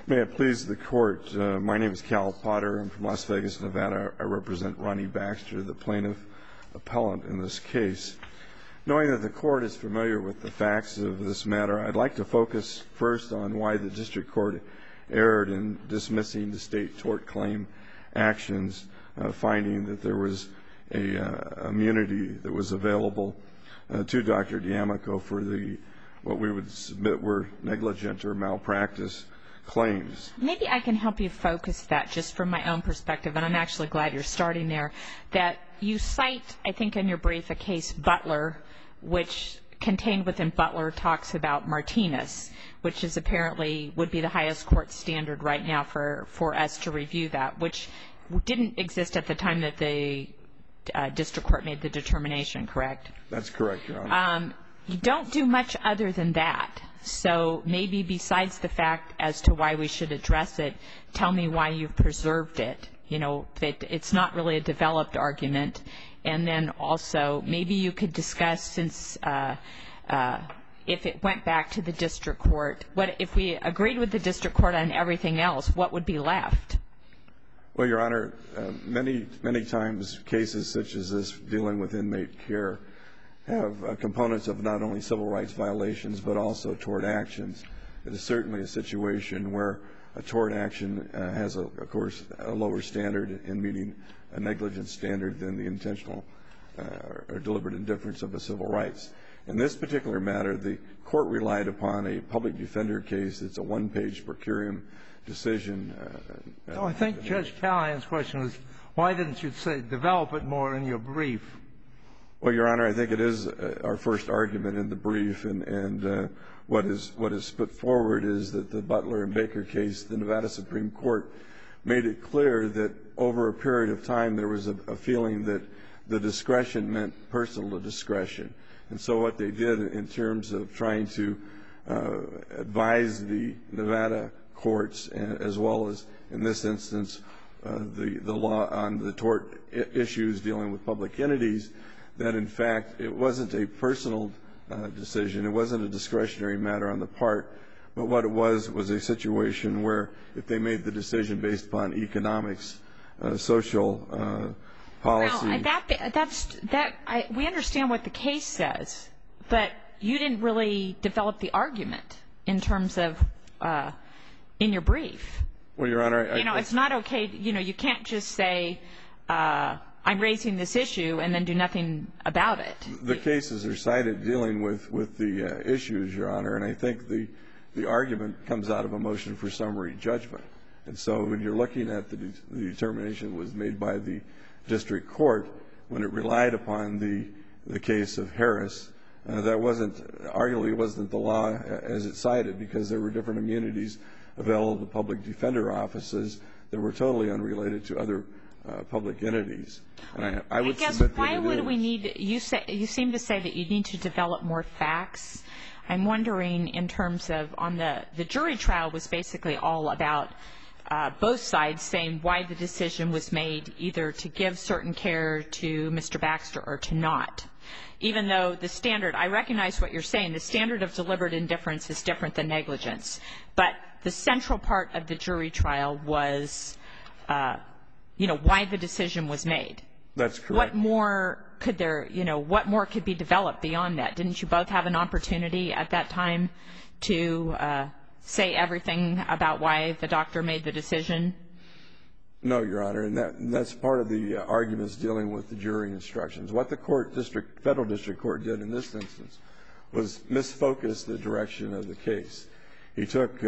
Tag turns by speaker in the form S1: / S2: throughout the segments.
S1: May it please the Court, my name is Cal Potter. I'm from Las Vegas, Nevada. I represent Ronnie Baxter, the plaintiff appellant in this case. Knowing that the Court is familiar with the facts of this matter, I'd like to focus first on why the District Court erred in dismissing the state tort claim actions, finding that there was a immunity that was available to Dr. D'Amico for what we would submit were negligent or malpractice claims.
S2: Maybe I can help you focus that just from my own perspective, and I'm actually glad you're starting there, that you cite, I think in your brief, a case Butler, which contained within Butler talks about Martinez, which is apparently would be the highest court standard right now for us to review that, which didn't exist at the time that the District Court made the determination, correct?
S1: That's correct, Your Honor.
S2: You don't do much other than that. So maybe besides the fact as to why we should address it, tell me why you've preserved it. You know, that it's not really a developed argument. And then also maybe you could discuss, since if it went back to the District Court, what if we agreed with the District Court on everything else, what would be left?
S1: Well, Your Honor, many times cases such as this dealing with inmate care have components of not only civil rights violations but also tort actions. It is certainly a situation where a tort action has, of course, a lower standard in meeting a negligence standard than the intentional or deliberate indifference of a civil rights. In this particular matter, the court relied upon a public defender case. It's a one-page per curiam decision.
S3: I think Judge Callahan's question was, why didn't you say develop it more in your brief?
S1: Well, Your Honor, I think it is our first argument in the brief, and what is put forward is that the Butler and Baker case, the Nevada Supreme Court made it clear that over a period of time there was a feeling that the discretion meant personal discretion. And so what they did in terms of trying to advise the Nevada courts, as well as in this instance the law on the tort issues dealing with public entities, that in fact it wasn't a personal decision, it wasn't a discretionary matter on the part, but what it was a situation where if they made the decision based upon economics, social policy.
S2: Well, we understand what the case says, but you didn't really develop the argument in terms of in your brief.
S1: Well, Your Honor,
S2: it's not okay. You can't just say I'm raising this issue and then do nothing about it.
S1: The cases are cited dealing with the issues, Your Honor, and I think the argument comes out of a motion for summary judgment. And so when you're looking at the determination that was made by the district court, when it relied upon the case of Harris, that arguably wasn't the law as it cited, because there were different immunities available to public defender offices that were totally unrelated to other public entities. And I would
S2: guess
S1: submit that
S2: why
S1: it
S2: would
S1: is.
S2: we need, you seem to say that you need to develop more facts. I'm wondering in terms of on the jury trial was basically all about both sides saying why the decision was made either to give certain care to Mr. Baxter or to not. Even though the standard, I recognize what you're saying, the standard of deliberate indifference is different than negligence. But the central part of the jury trial was, why the decision was made.
S1: That's correct.
S2: What more could what more could be developed beyond that? Didn't you both have an opportunity at that time to say everything about why the doctor made the decision?
S1: No, Your Honor, and that's part of the arguments dealing with the jury instructions. What the federal district court did in this instance was misfocus the direction of the case. He took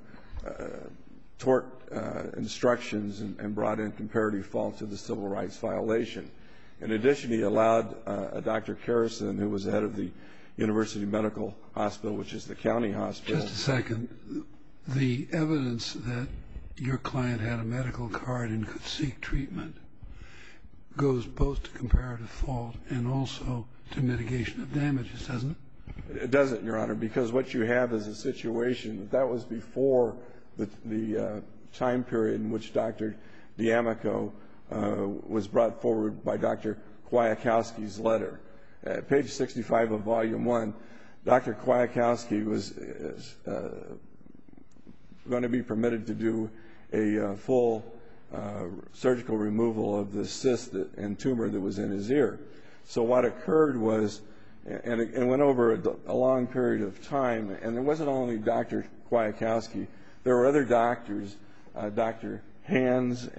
S1: tort instructions and brought in comparative fault to the civil rights violation. In addition, he allowed Dr. Carrison, who was the head of the University Medical Hospital, which is the county hospital.
S4: Just a second. The evidence that your client had a medical card and could seek treatment goes both to comparative fault and also to mitigation of damages, doesn't it?
S1: It doesn't, Your Honor, because what you have is a situation that was before the time period in which Dr. D'Amico was brought forward by Dr. Kwiatkowski's letter. At page 65 of Volume 1, Dr. Kwiatkowski going to be permitted to do a full surgical removal of the cyst and tumor that was in his ear. So what occurred was, and it went over a long period of time, and it wasn't only Dr. Kwiatkowski. There were other doctors, Dr. Hanf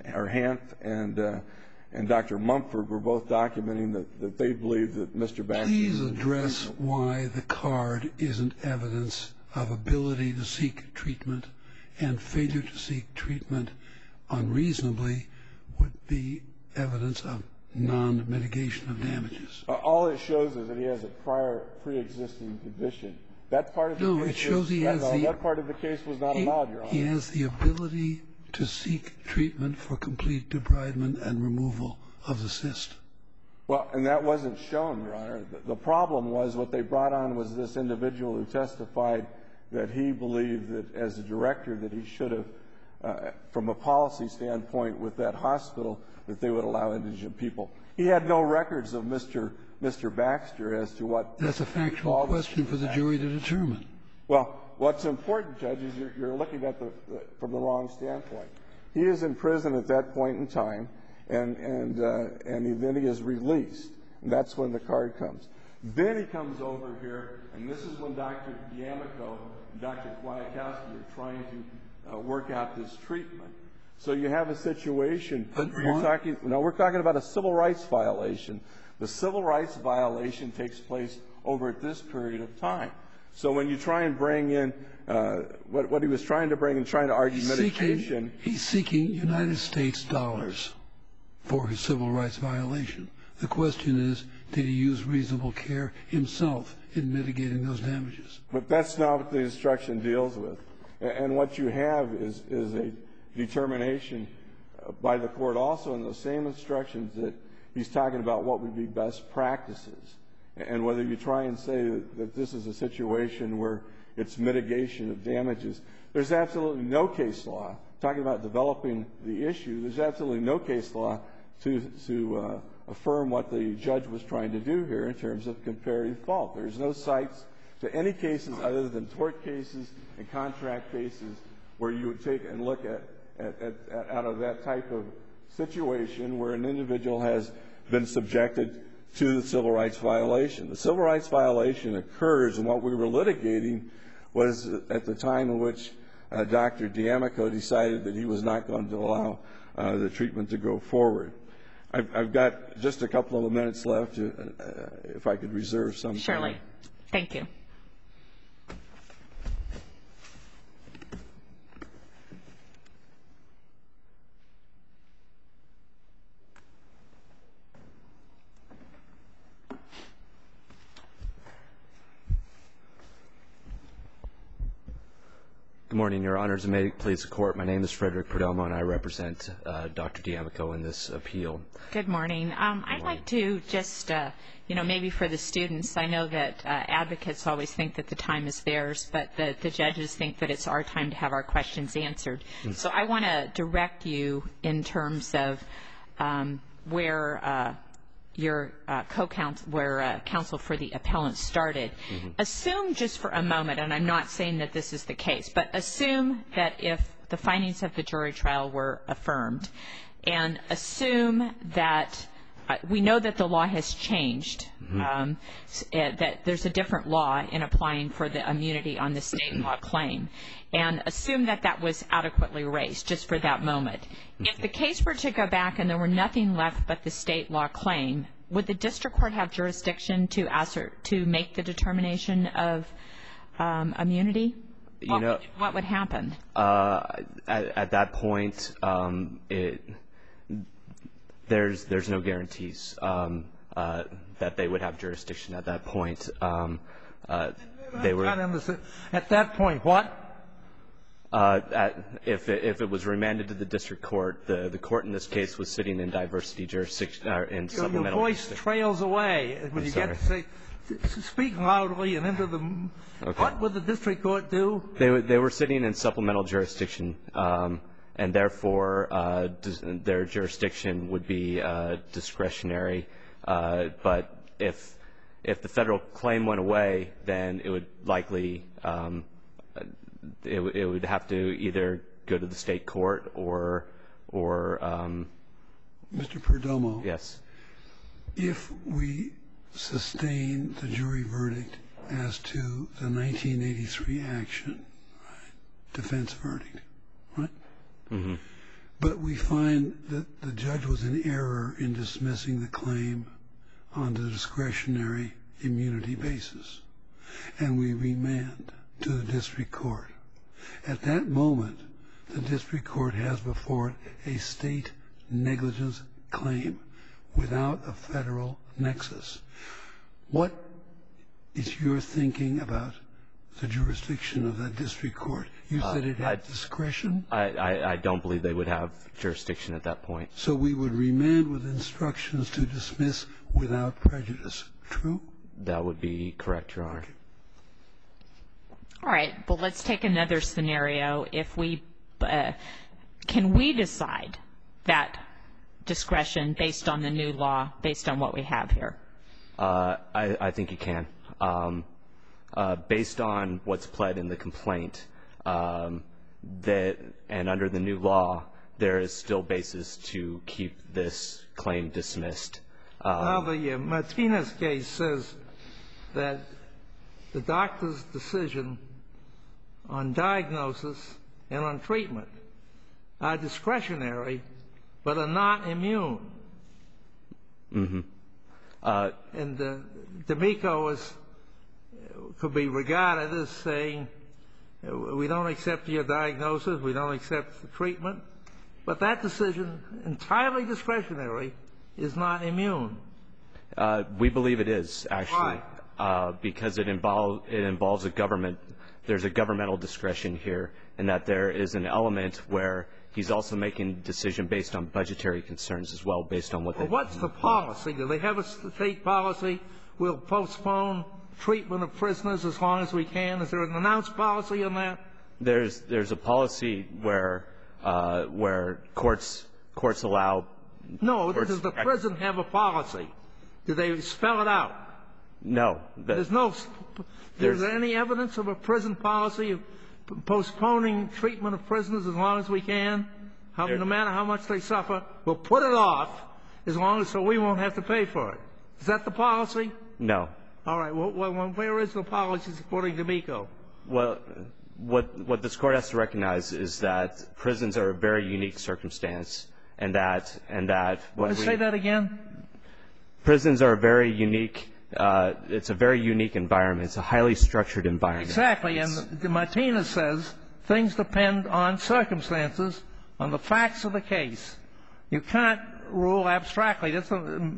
S1: and Dr. Mumford were both documenting that they believed that Mr. Baxter...
S4: Please address why the card isn't evidence of ability to seek treatment, and failure to seek treatment unreasonably would be evidence of non-mitigation of damages.
S1: All it shows is that he has a prior pre-existing condition. That part of the
S4: No,
S1: case
S4: it shows he has
S1: that part of the case was not allowed, Your Honor.
S4: He has the ability to seek treatment for complete debridement and removal of the cyst.
S1: Well, and that wasn't shown, Your Honor. The problem was what they brought on was this individual who testified that he believed that as a director that he should have, from a policy standpoint with that hospital, that they would allow indigent people. He had no records of Mr. Baxter as to what...
S4: That's a factual question for the jury to determine.
S1: Well, what's important, Judge, is you're looking at from the wrong standpoint. He is in prison at that point in time, and then he is released. And that's when the card comes. Then he comes over here, and this is when Dr. D'Amico and Dr. Kwiatkowski are trying to work out this treatment. So you have a situation where we're talking about a civil rights violation. The civil rights violation takes place over at this period of time. So when you try and bring in what he was trying to bring and trying to argue mitigation...
S4: He's seeking United States dollars for his civil rights violation. The question is, did he use reasonable care himself in mitigating those damages?
S1: But that's not what the instruction deals with. And what you have is a determination by the court also in those same instructions that he's talking about what would be best practices. And whether you try and say that this is a situation where it's mitigation of damages, there's absolutely no case law, talking about developing the issue, there's absolutely no case law to affirm what the judge was trying to do here in terms of comparative fault. There's no cites to any cases other than tort cases and contract cases where you would take and look at out of that type of situation where an individual has been subjected to the civil rights violation. The civil rights violation occurs, and what we were litigating was at the time in which Dr. D'Amico decided that he was not going to allow the treatment to go forward. I've got just a couple of minutes left, if I could reserve some time.
S2: Surely. Thank you.
S5: Good morning, Your Honors, and may it please the Court. My name is Frederick Perdomo, and I represent Dr. D'Amico in this appeal.
S2: Good morning. I'd like to just, maybe for the students, I know that advocates always think that the time is theirs, but the judges think that it's our time to have our questions answered. So I want to direct you in terms of where your co-counsel, where counsel for the appellant started. Assume just for a moment, and I'm not saying that this is the case, but assume that if the findings of the jury trial were affirmed, and assume that we know that the law has changed, that there's a different law in applying for the immunity on the state law claim, and assume that that was adequately raised just for that moment. If the case were to go back and there were nothing left but the state law claim, would the district court have jurisdiction to make the determination of immunity? What would happen?
S5: At that point, there's no guarantees that they would have jurisdiction at that point.
S3: At that point, what?
S5: If it was remanded to the district court, the court in this case was sitting in diversity jurisdiction, in supplemental.
S3: Your voice trails away when you get to say, speak loudly and into the. Okay. What would the district court do?
S5: They were sitting in supplemental jurisdiction, and therefore their jurisdiction would be discretionary. But if the federal claim went away, then it would likely it would have to either go to the state court or
S4: Mr. Perdomo.
S5: Yes.
S4: If we sustain the jury verdict as to the 1983 action, right, defense verdict, right?
S5: Mm-hmm.
S4: But we find that the judge was in error in dismissing the claim on the discretionary immunity basis, and we remand to the district court. At that moment, the district court has before it a state negligence claim without a federal nexus. What is your thinking about the jurisdiction of that district court? You said it had discretion?
S5: I don't believe they would have jurisdiction at that point.
S4: So we would remand with instructions to dismiss without prejudice. True?
S5: That would be correct, Your Honor.
S4: Okay.
S2: All right, but let's take another scenario. If we can we decide that discretion based on the new law, based on what we have here?
S5: I think you can. Based on what's pled in the complaint, that and under the new law, there is still basis to keep this claim dismissed.
S3: Now, the Martinez case says that the doctor's decision on diagnosis and on treatment are discretionary but are not immune.
S5: Mm-hmm.
S3: And D'Amico could be regarded as saying, we don't accept your diagnosis, we don't accept the treatment, but that decision, entirely discretionary, is not immune.
S5: We believe it is, actually.
S3: Why?
S5: Because it involves a government. There's a governmental discretion here, and that there is an element where he's also making a decision based on budgetary concerns as well, based on what they.
S3: Well, what's the policy? Do they have a state policy? We'll postpone treatment of prisoners as long as we can. Is there an announced policy on that?
S5: There's a policy where courts allow.
S3: No, does the prison have a policy? Do they spell it out?
S5: No.
S3: Is there any evidence of a prison policy of postponing treatment of prisoners as long as we can? No matter how much they suffer, we'll put it off as long as so we won't have to pay for it. Is that the policy?
S5: No.
S3: All right. Well, where is the policy supporting D'Amico?
S5: Well, what this court has to recognize is that prisons are a very unique circumstance, and that
S3: Say that again.
S5: Prisons are a very unique. It's a very unique environment. It's a highly structured environment.
S3: Exactly. And Martinez says things depend on circumstances, on the facts of the case. You can't rule abstractly. That's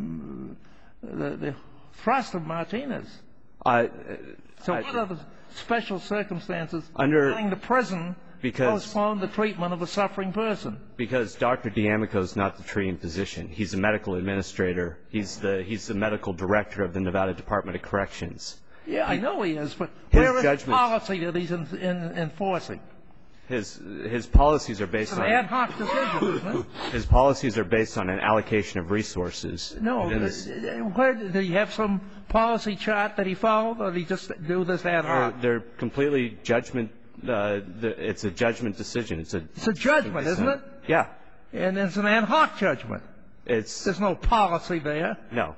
S3: the thrust of Martinez. So what are the special circumstances letting the prison postpone the treatment of a suffering person?
S5: Because Dr. D'Amico is not the treating physician. He's a medical administrator. He's the medical director of the Nevada Department of Corrections.
S3: Yeah, I know he is, but where is the policy that he's enforcing?
S5: His policies are based on
S3: an ad hoc decision, isn't it?
S5: His policies are based on an allocation of resources.
S3: No, where did he have some policy chart that he followed, or did he just do this ad hoc?
S5: They're completely judgment. It's a judgment decision. It's a
S3: judgment, isn't it?
S5: Yeah.
S3: And it's an ad hoc judgment. There's no policy there.
S5: No.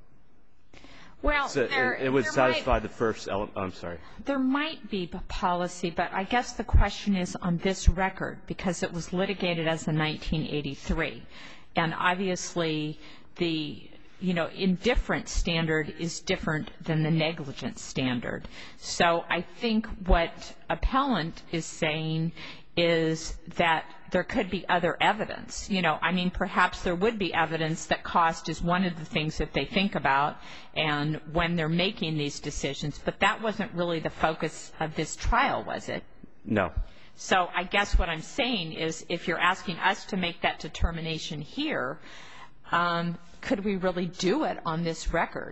S2: Well,
S5: it would satisfy the first element. I'm sorry.
S2: There might be a policy, but I guess the question is on this record, because it was litigated as a 1983. And obviously the indifference standard is different than the negligence standard. So I think what appellant is saying is that there could be other evidence. Perhaps there would be evidence that cost is one of the things that they think about and when they're making these decisions. But that wasn't really the focus of this trial, was it?
S5: No.
S2: So I guess what I'm saying is if you're asking us to make that determination here, could we really do it on this record?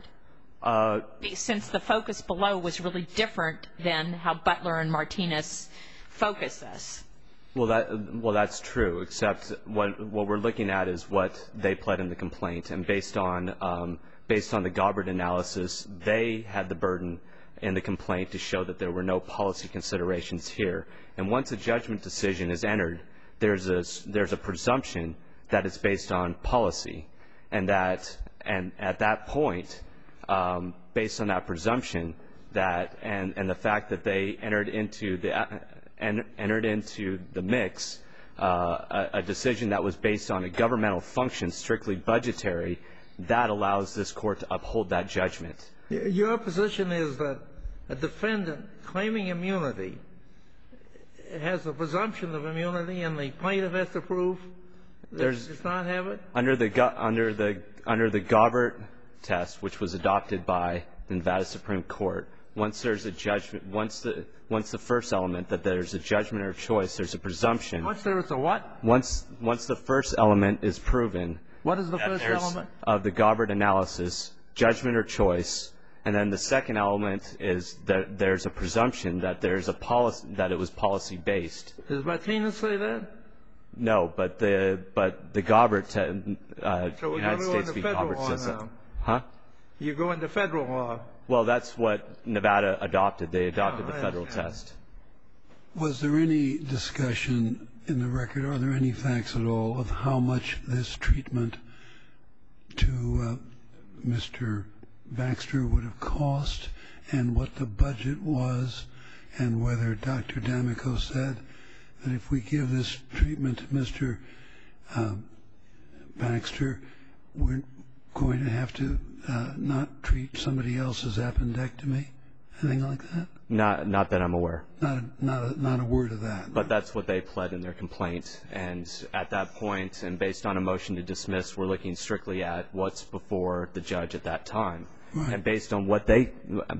S2: Since the focus below was really different than how Butler and Martinez focus us.
S5: Well, that's true, except what we're looking at is what they pled in the complaint. And based on the Gobbard analysis, they had the burden in the complaint to show that there were no policy considerations here. And once a judgment decision is entered, there's a presumption that it's based on policy, and at that point, based on that presumption, and the fact that they entered into the mix a decision that was based on a governmental function, strictly budgetary, that allows this court to uphold that judgment.
S3: Your position is that a defendant claiming immunity has a presumption of immunity, and the plaintiff has to prove that does not have it? Under the
S5: Gaubert test, which was adopted by the Nevada Supreme Court, once there's a judgment, once the first element that there's a judgment or choice, there's a presumption.
S3: Once there is a what?
S5: Once the first element is proven.
S3: What is the first element?
S5: Of the Gaubert analysis, judgment or choice. And then the second element is that there's a presumption that there's a policy, that it was policy based.
S3: Does Martinez say that?
S5: No, but the Gaubert
S3: So
S5: United States v. Gaubert says that. Huh?
S3: You go into federal law.
S5: Well, that's what Nevada adopted. They adopted the federal test.
S4: Was there any discussion in the record, are there any facts at all, of how much this treatment to Mr. Baxter would have cost, and what the budget was, and whether Dr. D'Amico said that if we give this treatment to Mr. Baxter, we're going to have to not treat somebody else's appendectomy? Anything like that?
S5: Not that I'm aware.
S4: Not a word of that.
S5: But that's what they pled in their complaint. And at that point, and based on a motion to dismiss, we're looking strictly at what's before the judge at that time.
S4: Right.
S5: And based on what they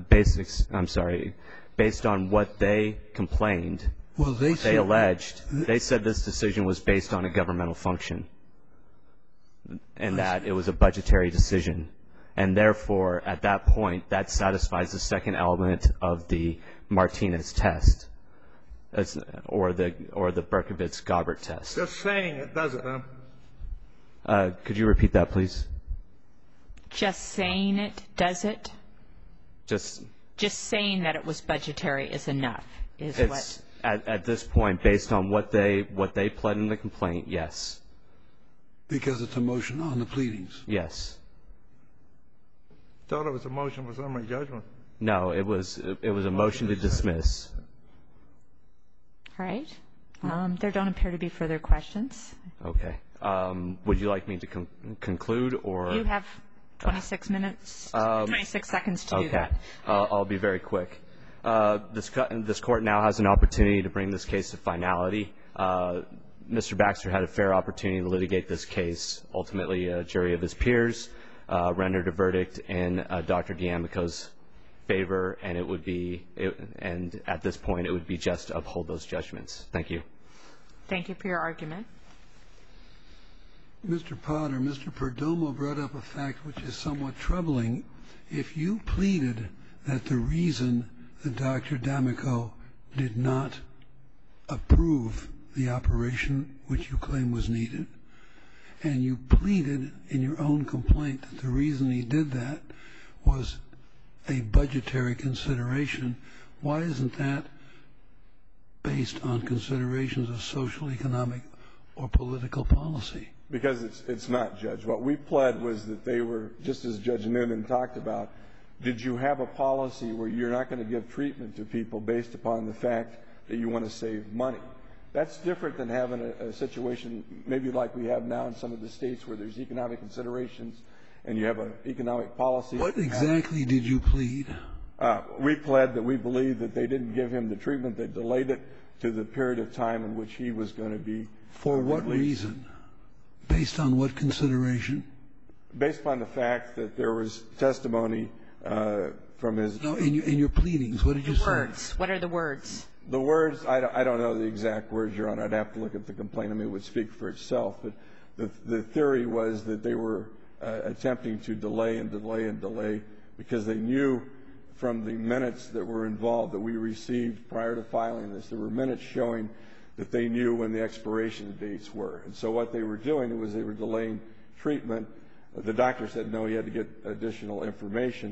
S5: complained,
S4: well, they
S5: alleged, they said this decision was based on a governmental function, and that it was a budgetary decision. And therefore, at that point, that satisfies the second element of the Martinez test, or the Berkovitz-Gaubert test.
S3: Just saying it, does it, huh?
S5: Could you repeat that, please?
S2: Just saying it, does it?
S5: Just
S2: saying that it was budgetary is enough, is
S5: it's,
S2: what?
S5: At this point, based on what they pled in the complaint, yes.
S4: Because it's a motion on the pleadings.
S5: Yes.
S3: Thought it was a motion for summary judgment.
S5: No, it was a motion to dismiss.
S2: All right. There don't appear to be further questions.
S5: Okay. Would you like me to conclude, or?
S2: You have 26 minutes, 26 seconds to do that.
S5: I'll be very quick. This court now has an opportunity to bring this case to finality. Mr. Baxter had a fair opportunity to litigate this case. Ultimately, a jury of his peers rendered a verdict in Dr. D'Amico's favor, and and at this point, it would be just to uphold those judgments. Thank you.
S2: Thank you for your argument.
S4: Mr. Potter, Mr. Perdomo brought up a fact which is somewhat troubling. If you pleaded that the reason that Dr. D'Amico did not approve the operation which you claim was needed, and you pleaded in your own complaint that the reason he did that was a budgetary consideration, why isn't that based on considerations of social, economic, or political policy?
S1: Because it's not, Judge. What we pled was that they were, just as Judge Noonan talked about, did you have a policy where you're not going to give treatment to people based upon the fact that you want to save money? That's different than having a situation maybe like we have now in some of the states where there's economic considerations and you have an economic policy.
S4: What exactly did you plead?
S1: We pled that we believe that they didn't give him the treatment. They delayed it to the period of time in which he was going to be
S4: For what
S1: released.
S4: reason? Based on what consideration?
S1: Based upon the fact that there was testimony from his...
S4: No, in your pleadings, what did you say?
S2: Words. What are the words?
S1: The words, I don't know the exact words, Your Honor. I'd have to look at the complaint. I mean, it would speak for itself. But the theory was that they were attempting to delay and delay and delay because they knew from the minutes that were involved that we received prior to filing this, there were minutes showing that they knew when the expiration dates were. And so what they were doing was they were delaying treatment. The doctor said, no, he had to get additional information.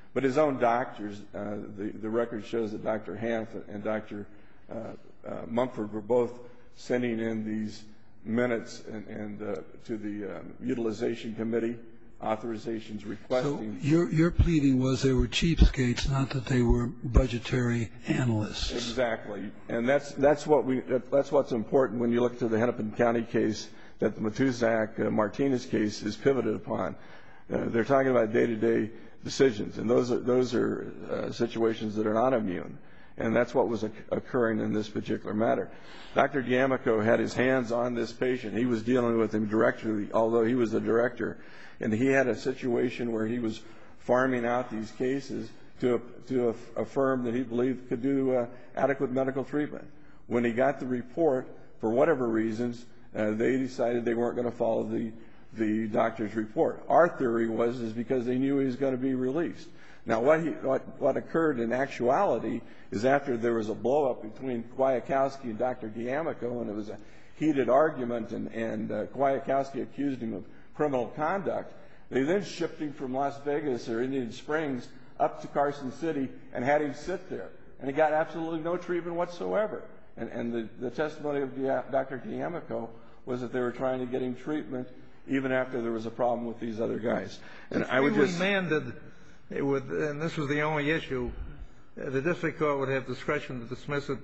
S1: But his own doctors, the record shows that Dr. Hanf and Dr. Mumford were both sending in these minutes and to the utilization committee, authorizations requesting.
S4: So your pleading was they were cheapskates, not that they were budgetary analysts.
S1: Exactly, and that's what's important when you look to the Hennepin County case that the Matuszak-Martinez case is pivoted upon. They're talking about day-to-day decisions, and those are situations that are not immune, and that's what was occurring in this particular matter. Dr. D'Amico had his hands on this patient. He was dealing with him directly, although he was the director, and he had a situation where he was farming out these cases to a firm that he believed could do adequate medical treatment. When he got the report, for whatever reasons, they decided they weren't going to follow the doctor's report. Our theory was because they knew he was going to be released. Now, what occurred in actuality is after there was a blow-up between Kwiatkowski and Dr. D'Amico, and it was a heated argument, and Kwiatkowski accused him of criminal conduct, they then shipped him from Las Vegas or Indian Springs up to Carson City and had him sit there. And he got absolutely no treatment whatsoever. And the testimony of Dr. D'Amico was that they were trying to get him treatment even after there was a problem with these other guys. And I would just...
S3: remanded, and this was the only issue, the district court would have discretion to dismiss it.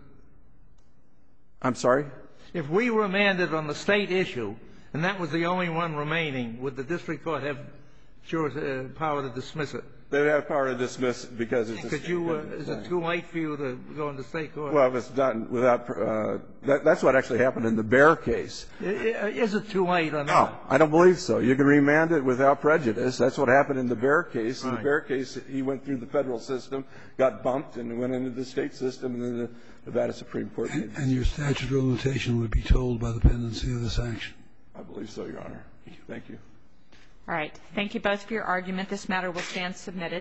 S1: I'm sorry?
S3: If we remanded on the state issue, and that was the only one remaining, would the district court have power to dismiss it?
S1: They have power to dismiss it because it's a
S3: Could you, is it too late for you to go into state court?
S1: Well, if it's done without, that's what actually happened in the Bear case.
S3: Is it too late or not?
S1: No, I don't believe so. You can remand it without prejudice. That's what happened in the Bear case. In the Bear case, he went through the federal system, got bumped, and went into the state system, and then the Nevada Supreme Court.
S4: And your statute of limitation would be told by the pendency of this action?
S1: I believe so, Your Honor. Thank you.
S2: All right. Thank you both for your argument. This matter will stand submitted.